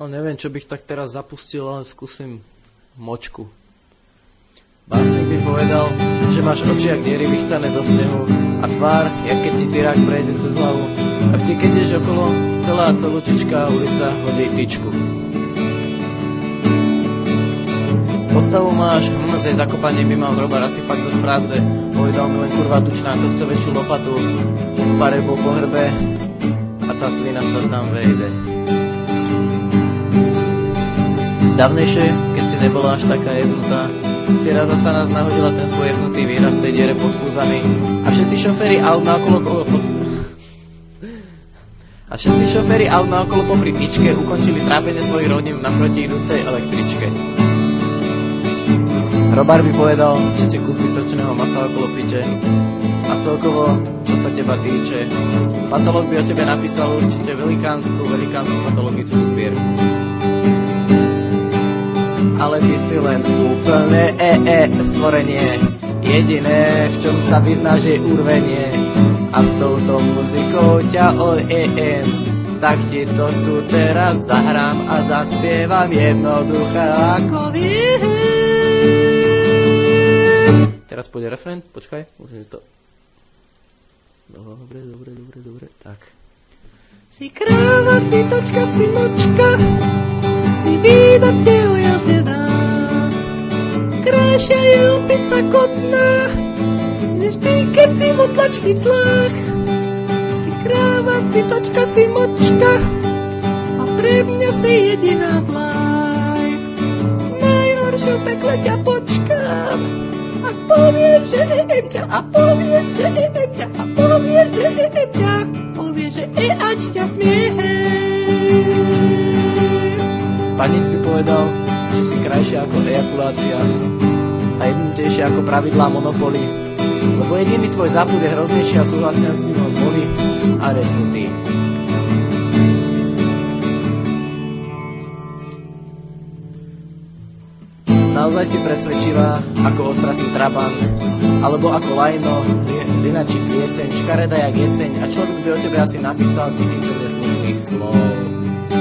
Neviem, čo bych tak teraz zapustil, ale skúsim močku. Básnik by povedal, že máš oči jak diery vychcané do snehu a tvár, jak keď ti tyrák prejde cez hlavu a vždy, keď ideš okolo, celúčičká ulica hodí tyčku. Postavu máš, jej zakopanie by mal hrobar asi fakt dosť práce. Povedal mi len kurva tučná, to chce väčšiu lopatu. Pare bol po hrbe a tá svina sa tam vejde. Dávnejšie, keď si nebola až taká jebnutá, si raz zasa nás nahodila ten svoj jebnutý výraz v tej diere pod fúzami a všetci šoféri aut naokolo popri tyčke ukončili trápenie svojich rodín naproti idúcej električke. Hrobar by povedal, že si kus bytočného masa okolo piče a celkovo, čo sa teba týče, patológ by o tebe napísal určite velikánsku patologickú zbierku. Ale ty si len úplne stvorenie, jediné, v čom sa vyznáš je urvenie a s touto muzikou ťa tak ti to tu teraz zahrám a zaspievam jednoducho ako vy. Teraz pôjde refrén, počkaj, musím si to... Dobre, tak. Si kráva, si točka, si močka, si výdatného jazdená, krajšia je opica kotná, než ty, keď si v otlačný clách. Si kráva, si točka, si močka a pre mňa si jediná zlaj. Najhoršie v pekle ťa počkám, a povie, že ťa, a povie, že ťa, a povie, že ťa, povie, že ať ťa smieje. Panic by povedal, že si krajšia ako ejakulácia a jednotejšia ako pravidlá Monopoly, lebo jediný tvoj zápud je hroznejší a súhlasne s ním boli a rednutý. Naozaj si presvedčivá ako osratý trabant, alebo ako lajno, linačí pieseň, škareda jak jeseň a človek by o tebe asi napísal 1000 neslušných slov.